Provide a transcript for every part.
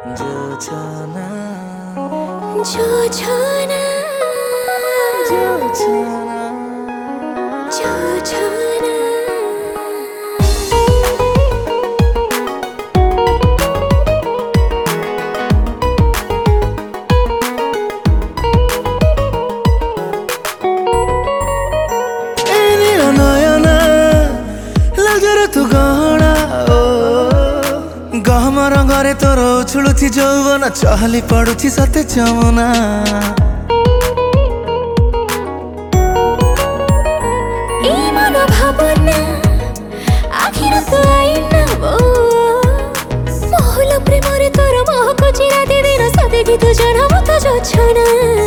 जोछना जोछना जोछना जोछना नयना लाजर तू गहना गहम रंगरे तोर उछुलुथि जौवन चहली पड़ुछि सते चमना এই মনোভাবনা আখির তো আইনা মহল প্রেমরে তোর মহক চিরাতে দিন সতে গীত জনম তো যোছনা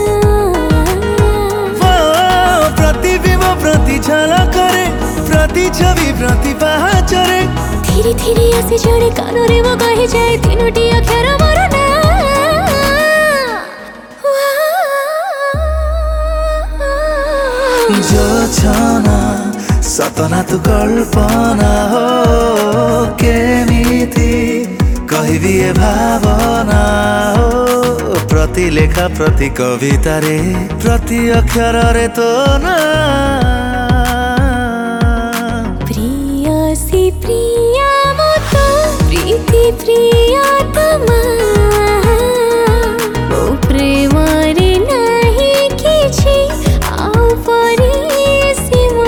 प्रतिबिंब प्रति झलकरे प्रति छवि प्रति पहाचरे धीरे धीरे आसी जड़े कानरे मो कहि जाए तीनोटी अक्षर मोर ना जोछना सतना तू कल्पना हो केमिति कहबी ए भावना हो प्रति लेखा प्रति कविता रे प्रति अक्षर रे तो ना प्रियसी प्रिया मत प्रीति प्रियतमा मो प्रेम रे नाही किछि आउ परिसीमा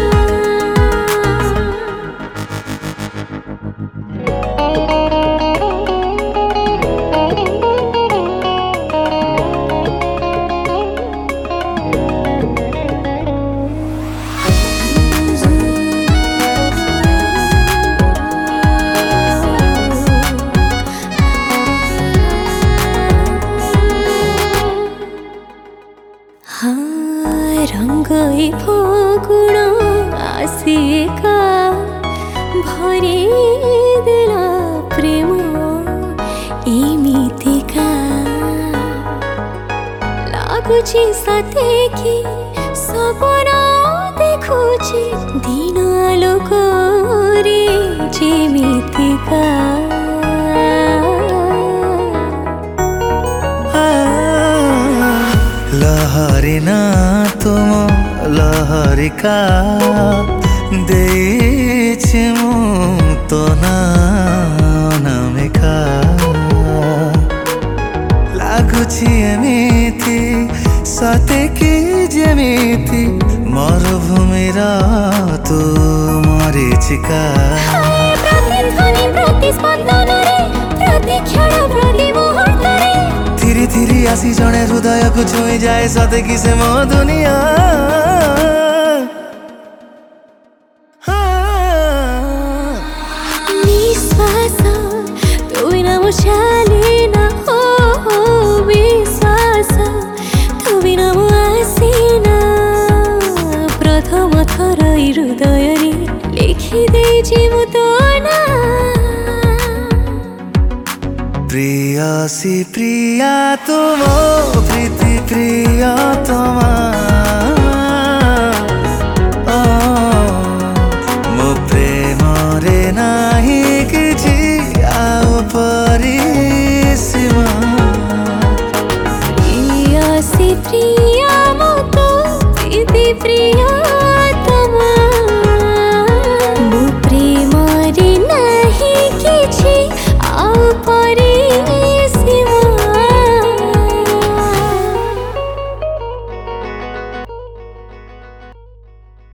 रंग फगुण आसिका भरे देला प्रेम एमितिका लागुछि सते कि सपना देखुछि दिन आलोक रे जेमितिका लहरी ना तुम लहरिका देछि मु तो नामिका लागुछि एमिति सते कि जेमिति मरुभूमिर तू मरीचिका प्रतिध्वनि प्रतिस्पंदन रे प्रति क्षण प्रति मुहूर्त रे धीरे धीरे आसी जड़े हृदय को छुई जाए सते कि से मो दुनिया निश्वास तू बिना मो चाले ना हो विश्वास तू बिना मो आसीना प्रथम थर हृदय रे लिखि देछि मु तो ना प्रियसी प्रिया तुम प्रीति प्रियतमा